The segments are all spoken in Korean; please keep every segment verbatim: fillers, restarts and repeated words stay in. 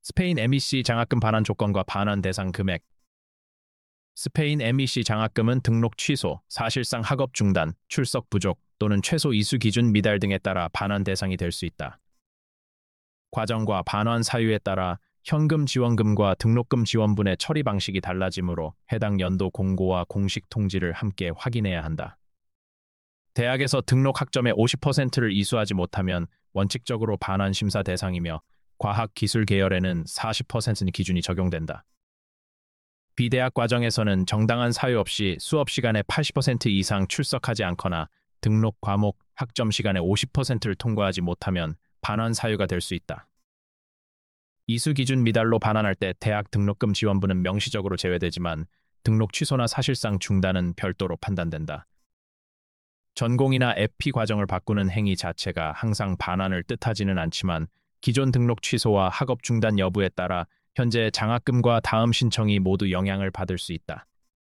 스페인 엠이씨 장학금 반환 조건과 반환 대상 금액. 스페인 엠이씨 장학금은 등록 취소, 사실상 학업 중단, 출석 부족 또는 최소 이수 기준 미달 등에 따라 반환 대상이 될 수 있다. 과정과 반환 사유에 따라 현금 지원금과 등록금 지원분의 처리 방식이 달라지므로 해당 연도 공고와 공식 통지를 함께 확인해야 한다. 대학에서 등록 학점의 오십 퍼센트를 이수하지 못하면 원칙적으로 반환 심사 대상이며 과학 기술 계열에는 사십 퍼센트 기준이 적용된다. 비대학 과정에서는 정당한 사유 없이 수업 시간의 팔십 퍼센트 이상 출석하지 않거나 등록 과목 학점 시간의 오십 퍼센트를 통과하지 못하면 반환 사유가 될 수 있다. 이수 기준 미달로 반환할 때 대학 등록금 지원분은 명시적으로 제외되지만 등록 취소나 사실상 중단은 별도로 판단된다. 전공이나 에피 과정을 바꾸는 행위 자체가 항상 반환을 뜻하지는 않지만 기존 등록 취소와 학업 중단 여부에 따라 현재 장학금과 다음 신청이 모두 영향을 받을 수 있다.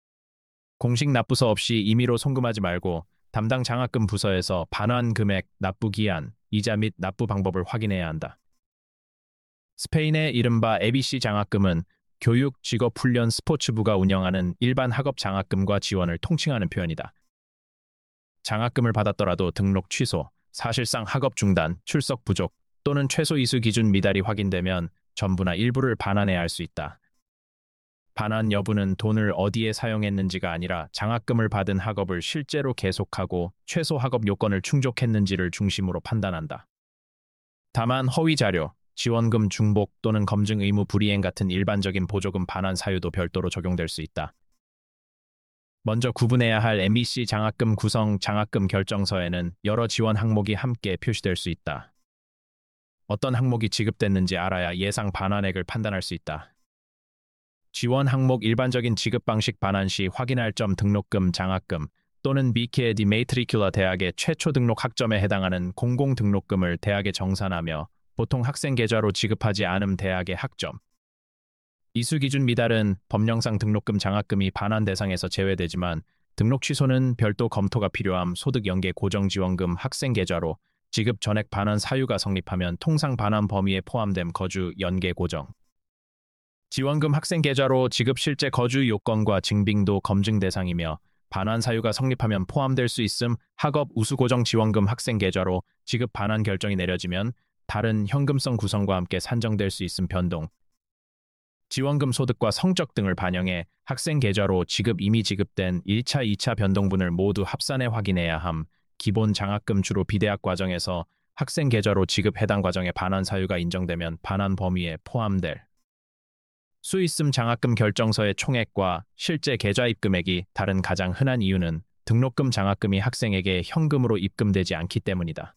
공식 납부서 없이 임의로 송금하지 말고 담당 장학금 부서에서 반환 금액, 납부 기한, 이자 및 납부 방법을 확인해야 한다. 스페인의 이른바 엠이씨 장학금은 교육, 직업, 훈련, 스포츠부가 운영하는 일반 학업 장학금과 지원을 통칭하는 표현이다. 장학금을 받았더라도 등록 취소, 사실상 학업 중단, 출석 부족 또는 최소 이수 기준 미달이 확인되면 전부나 일부를 반환해야 할 수 있다. 반환 여부는 돈을 어디에 사용했는지가 아니라 장학금을 받은 학업을 실제로 계속하고 최소 학업 요건을 충족했는지를 중심으로 판단한다. 다만 허위 자료, 지원금 중복 또는 검증 의무 불이행 같은 일반적인 보조금 반환 사유도 별도로 적용될 수 있다. 먼저 구분해야 할 엠이씨 장학금 구성 장학금 결정서에는 여러 지원 항목이 함께 표시될 수 있다. 어떤 항목이 지급됐는지 알아야 예상 반환액을 판단할 수 있다. 지원 항목 일반적인 지급 방식 반환 시 확인할 점 등록금 장학금 또는 비케 디 메이트리큘라 대학의 최초 등록 학점에 해당하는 공공 등록금을 대학에 정산하며 보통 학생 계좌로 지급하지 않음 대학의 학점. 이수 기준 미달은 법령상 등록금 장학금이 반환 대상에서 제외되지만 등록 취소는 별도 검토가 필요함 소득 연계 고정지원금 학생 계좌로 지급 전액 반환 사유가 성립하면 통상 반환 범위에 포함됨 거주 연계 고정. 지원금 학생 계좌로 지급 실제 거주 요건과 증빙도 검증 대상이며 반환 사유가 성립하면 포함될 수 있음 학업 우수 고정 지원금 학생 계좌로 지급 반환 결정이 내려지면 다른 현금성 구성과 함께 산정될 수 있음 변동. 지원금 소득과 성적 등을 반영해 학생 계좌로 지급 이미 지급된 일 차, 이 차 변동분을 모두 합산해 확인해야 함. 기본 장학금 주로 비대학 과정에서 학생 계좌로 지급 해당 과정의 반환 사유가 인정되면 반환 범위에 포함될 수 있음 장학금 결정서의 총액과 실제 계좌입 금액이 다른 가장 흔한 이유는 등록금 장학금이 학생에게 현금으로 입금되지 않기 때문이다.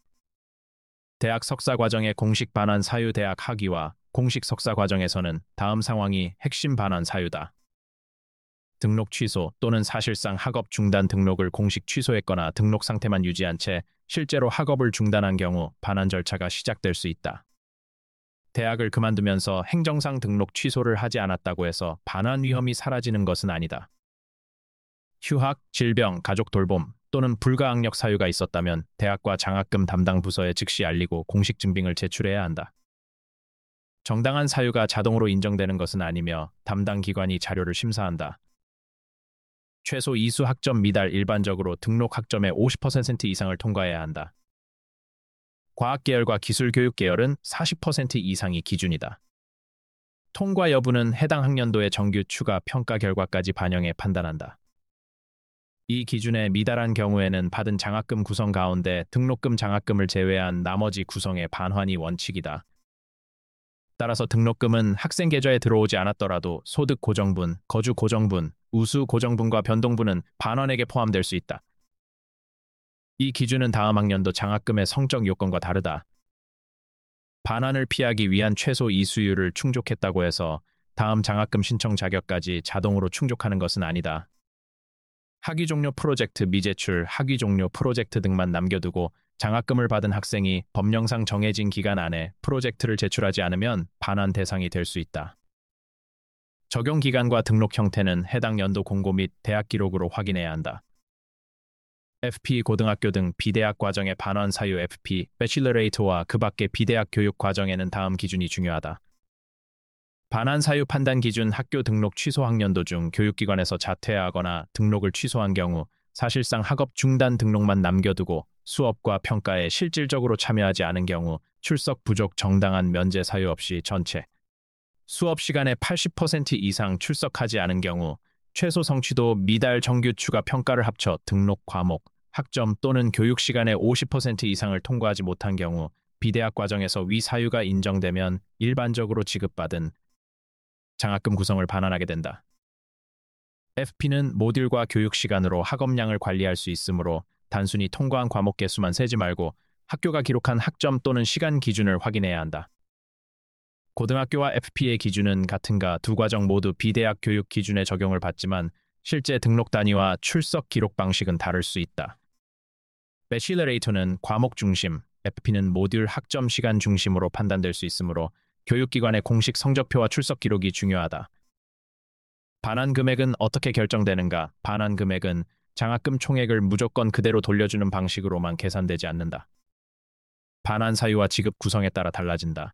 대학 석사 과정의 공식 반환 사유 대학 학위와 공식 석사 과정에서는 다음 상황이 핵심 반환 사유다. 등록 취소 또는 사실상 학업 중단 등록을 공식 취소했거나 등록 상태만 유지한 채 실제로 학업을 중단한 경우 반환 절차가 시작될 수 있다. 대학을 그만두면서 행정상 등록 취소를 하지 않았다고 해서 반환 위험이 사라지는 것은 아니다. 휴학, 질병, 가족 돌봄 또는 불가항력 사유가 있었다면 대학과 장학금 담당 부서에 즉시 알리고 공식 증빙을 제출해야 한다. 정당한 사유가 자동으로 인정되는 것은 아니며 담당 기관이 자료를 심사한다. 최소 이수 학점 미달 일반적으로 등록 학점의 오십 퍼센트 이상을 통과해야 한다. 과학계열과 기술교육 계열은 사십 퍼센트 이상이 기준이다. 통과 여부는 해당 학년도의 정규 추가 평가 결과까지 반영해 판단한다. 이 기준에 미달한 경우에는 받은 장학금 구성 가운데 등록금 장학금을 제외한 나머지 구성의 반환이 원칙이다. 따라서 등록금은 학생 계좌에 들어오지 않았더라도 소득 고정분, 거주 고정분, 우수 고정분과 변동분은 반환액에 포함될 수 있다. 이 기준은 다음 학년도 장학금의 성적 요건과 다르다. 반환을 피하기 위한 최소 이수율을 충족했다고 해서 다음 장학금 신청 자격까지 자동으로 충족하는 것은 아니다. 학위 종료 프로젝트 미제출, 학위 종료 프로젝트 등만 남겨두고 장학금을 받은 학생이 법령상 정해진 기간 안에 프로젝트를 제출하지 않으면 반환 대상이 될 수 있다. 적용 기간과 등록 형태는 해당 연도 공고 및 대학 기록으로 확인해야 한다. 에프피 고등학교 등 비대학 과정의 반환 사유 에프피, 배칠러레이트와 그 밖의 비대학 교육 과정에는 다음 기준이 중요하다. 반환 사유 판단 기준 학교 등록 취소 학년도 중 교육기관에서 자퇴하거나 등록을 취소한 경우 사실상 학업 중단 등록만 남겨두고 수업과 평가에 실질적으로 참여하지 않은 경우 출석 부족 정당한 면제 사유 없이 전체 수업 시간의 팔십 퍼센트 이상 출석하지 않은 경우 최소 성취도 미달 정규 추가 평가를 합쳐 등록 과목, 학점 또는 교육 시간의 오십 퍼센트 이상을 통과하지 못한 경우 비대학 과정에서 위 사유가 인정되면 일반적으로 지급받은 장학금 구성을 반환하게 된다. 에프피는 모듈과 교육 시간으로 학업량을 관리할 수 있으므로 단순히 통과한 과목 개수만 세지 말고 학교가 기록한 학점 또는 시간 기준을 확인해야 한다. 고등학교와 에프피의 기준은 같은가 두 과정 모두 비대학 교육 기준에 적용을 받지만 실제 등록 단위와 출석 기록 방식은 다를 수 있다. 배실러레이터는 과목 중심, 에프피는 모듈 학점 시간 중심으로 판단될 수 있으므로 교육기관의 공식 성적표와 출석 기록이 중요하다. 반환 금액은 어떻게 결정되는가? 반환 금액은 장학금 총액을 무조건 그대로 돌려주는 방식으로만 계산되지 않는다. 반환 사유와 지급 구성에 따라 달라진다.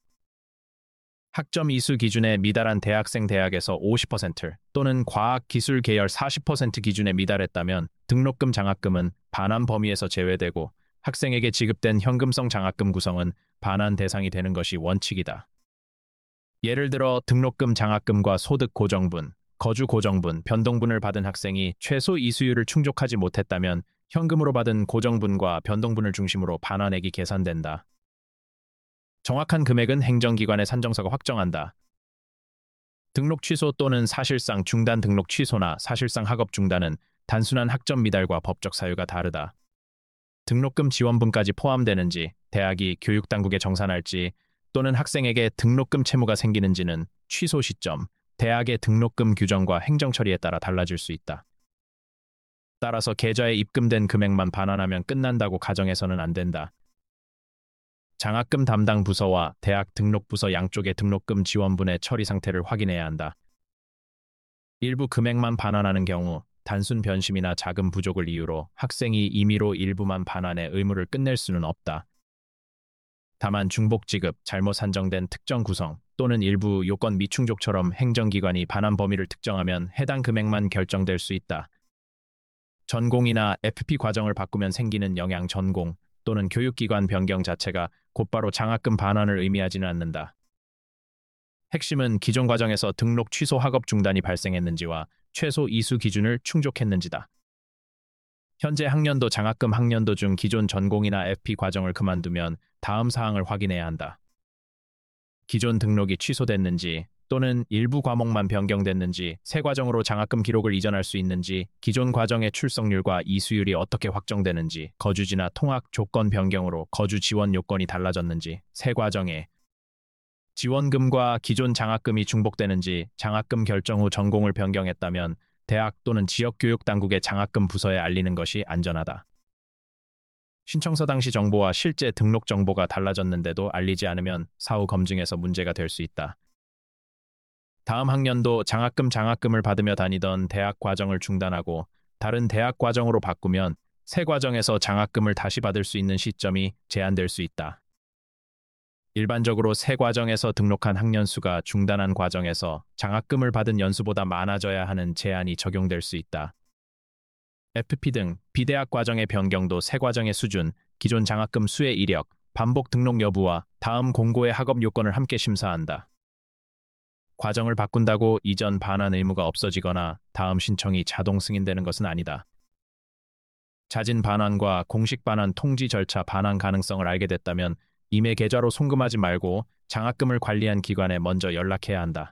학점 이수 기준에 미달한 대학생 대학에서 오십 퍼센트 또는 과학 기술 계열 사십 퍼센트 기준에 미달했다면 등록금 장학금은 반환 범위에서 제외되고 학생에게 지급된 현금성 장학금 구성은 반환 대상이 되는 것이 원칙이다. 예를 들어 등록금 장학금과 소득 고정분, 거주 고정분, 변동분을 받은 학생이 최소 이수율을 충족하지 못했다면 현금으로 받은 고정분과 변동분을 중심으로 반환액이 계산된다. 정확한 금액은 행정기관의 산정서가 확정한다. 등록 취소 또는 사실상 중단 등록 취소나 사실상 학업 중단은 단순한 학점 미달과 법적 사유가 다르다. 등록금 지원분까지 포함되는지, 대학이 교육당국에 정산할지, 또는 학생에게 등록금 채무가 생기는지는 취소 시점, 대학의 등록금 규정과 행정처리에 따라 달라질 수 있다. 따라서 계좌에 입금된 금액만 반환하면 끝난다고 가정해서는 안 된다. 장학금 담당 부서와 대학 등록부서 양쪽의 등록금 지원분의 처리 상태를 확인해야 한다. 일부 금액만 반환하는 경우 단순 변심이나 자금 부족을 이유로 학생이 임의로 일부만 반환해 의무를 끝낼 수는 없다. 다만 중복 지급, 잘못 산정된 특정 구성 또는 일부 요건 미충족처럼 행정기관이 반환 범위를 특정하면 해당 금액만 결정될 수 있다. 전공이나 에프피 과정을 바꾸면 생기는 영향 전공 또는 교육기관 변경 자체가 곧바로 장학금 반환을 의미하지는 않는다. 핵심은 기존 과정에서 등록 취소 학업 중단이 발생했는지와 최소 이수 기준을 충족했는지다. 현재 학년도 장학금 학년도 중 기존 전공이나 에프피 과정을 그만두면 다음 사항을 확인해야 한다. 기존 등록이 취소됐는지 또는 일부 과목만 변경됐는지, 새 과정으로 장학금 기록을 이전할 수 있는지, 기존 과정의 출석률과 이수율이 어떻게 확정되는지, 거주지나 통학 조건 변경으로 거주 지원 요건이 달라졌는지, 새 과정에 지원금과 기존 장학금이 중복되는지, 장학금 결정 후 전공을 변경했다면 대학 또는 지역교육당국의 장학금 부서에 알리는 것이 안전하다. 신청서 당시 정보와 실제 등록 정보가 달라졌는데도 알리지 않으면 사후 검증에서 문제가 될 수 있다. 다음 학년도 장학금 장학금을 받으며 다니던 대학 과정을 중단하고 다른 대학 과정으로 바꾸면 새 과정에서 장학금을 다시 받을 수 있는 시점이 제한될 수 있다. 일반적으로 새 과정에서 등록한 학년 수가 중단한 과정에서 장학금을 받은 연수보다 많아져야 하는 제한이 적용될 수 있다. 에프피 등 비대학 과정의 변경도 새 과정의 수준, 기존 장학금 수의 이력, 반복 등록 여부와 다음 공고의 학업 요건을 함께 심사한다. 과정을 바꾼다고 이전 반환 의무가 없어지거나 다음 신청이 자동 승인되는 것은 아니다. 자진 반환과 공식 반환 통지 절차 반환 가능성을 알게 됐다면 임의 계좌로 송금하지 말고 장학금을 관리한 기관에 먼저 연락해야 한다.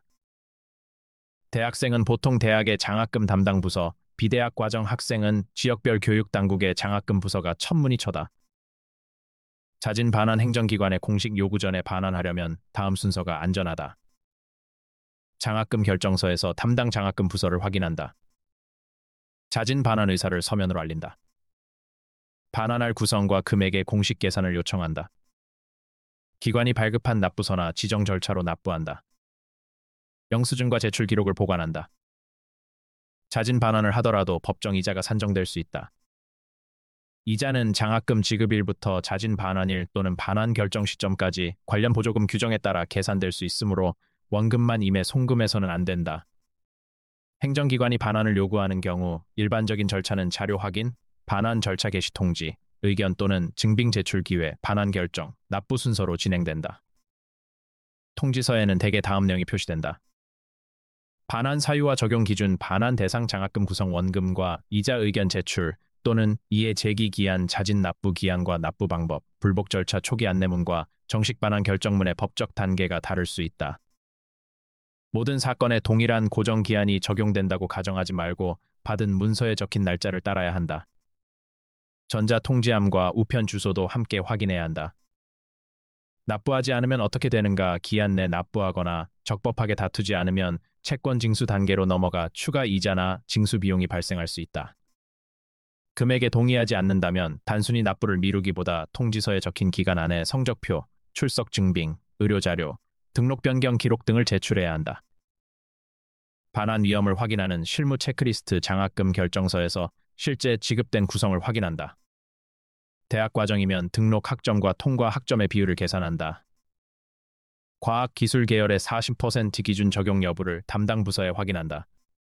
대학생은 보통 대학의 장학금 담당 부서, 비대학 과정 학생은 지역별 교육당국의 장학금 부서가 첫 문의처다. 자진 반환 행정기관의 공식 요구 전에 반환하려면 다음 순서가 안전하다. 장학금 결정서에서 담당 장학금 부서를 확인한다. 자진 반환 의사를 서면으로 알린다. 반환할 구성과 금액의 공식 계산을 요청한다. 기관이 발급한 납부서나 지정 절차로 납부한다. 영수증과 제출 기록을 보관한다. 자진 반환을 하더라도 법정 이자가 산정될 수 있다. 이자는 장학금 지급일부터 자진 반환일 또는 반환 결정 시점까지 관련 보조금 규정에 따라 계산될 수 있으므로 원금만 임해 송금해서는 안 된다. 행정기관이 반환을 요구하는 경우 일반적인 절차는 자료 확인, 반환 절차 개시 통지, 의견 또는 증빙 제출 기회, 반환 결정, 납부 순서로 진행된다. 통지서에는 대개 다음 내용이 표시된다. 반환 사유와 적용 기준, 반환 대상 장학금 구성 원금과 이자 의견 제출 또는 이해 제기 기한, 자진 납부 기한과 납부 방법, 불복 절차 초기 안내문과 정식 반환 결정문의 법적 단계가 다를 수 있다. 모든 사건에 동일한 고정 기한이 적용된다고 가정하지 말고 받은 문서에 적힌 날짜를 따라야 한다. 전자 통지함과 우편 주소도 함께 확인해야 한다. 납부하지 않으면 어떻게 되는가? 기한 내 납부하거나 적법하게 다투지 않으면 채권 징수 단계로 넘어가 추가 이자나 징수 비용이 발생할 수 있다. 금액에 동의하지 않는다면 단순히 납부를 미루기보다 통지서에 적힌 기간 안에 성적표, 출석 증빙, 의료자료, 등록 변경 기록 등을 제출해야 한다. 반환 위험을 확인하는 실무 체크리스트, 장학금 결정서에서 실제 지급된 구성을 확인한다. 대학 과정이면 등록 학점과 통과 학점의 비율을 계산한다. 과학 기술 계열의 사십 퍼센트 기준 적용 여부를 담당 부서에 확인한다.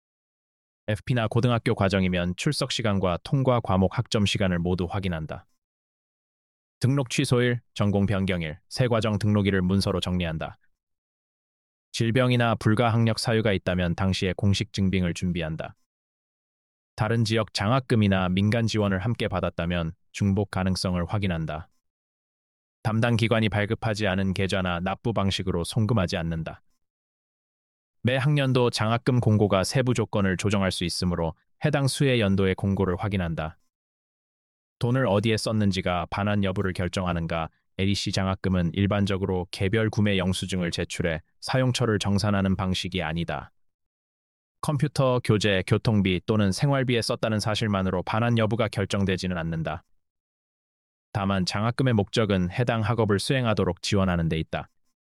에프피나 고등학교 과정이면 출석 시간과 통과 과목 학점 시간을 모두 확인한다. 등록 취소일, 전공 변경일, 새 과정 등록일을 문서로 정리한다. 질병이나 불가항력 사유가 있다면 당시에 공식 증빙을 준비한다. 다른 지역 장학금이나 민간 지원을 함께 받았다면 중복 가능성을 확인한다. 담당 기관이 발급하지 않은 계좌나 납부 방식으로 송금하지 않는다. 매 학년도 장학금 공고가 세부 조건을 조정할 수 있으므로 해당 수혜 연도의 공고를 확인한다. 돈을 어디에 썼는지가 반환 여부를 결정하는가? 엘이씨 장학금은 일반적으로 개별 구매 영수증을 제출해 사용처를 정산하는 방식이 아니다. 컴퓨터, 교재, 교통비 또는 생활비에 썼다는 사실만으로 반환 여부가 결정되지는 않는다. 다만 장학금의 목적은 해당 학업을 수행하도록 지원하는 데 있다.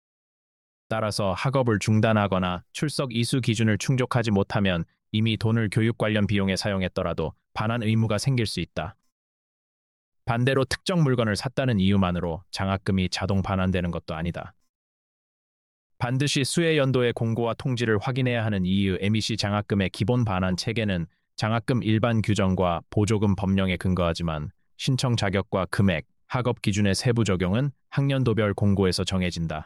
따라서 학업을 중단하거나 출석 이수 기준을 충족하지 못하면 이미 돈을 교육 관련 비용에 사용했더라도 반환 의무가 생길 수 있다. 반대로 특정 물건을 샀다는 이유만으로 장학금이 자동 반환되는 것도 아니다. 반드시 수혜 연도의 공고와 통지를 확인해야 하는 이유. 엠이씨 장학금의 기본 반환 체계는 장학금 일반 규정과 보조금 법령에 근거하지만 신청 자격과 금액, 학업 기준의 세부 적용은 학년도별 공고에서 정해진다.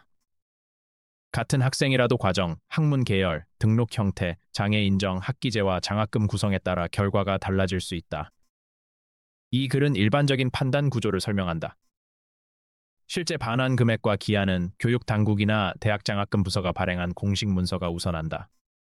같은 학생이라도 과정, 학문 계열, 등록 형태, 장애 인정, 학기제와 장학금 구성에 따라 결과가 달라질 수 있다. 이 글은 일반적인 판단 구조를 설명한다. 실제 반환 금액과 기한은 교육 당국이나 대학 장학금 부서가 발행한 공식 문서가 우선한다.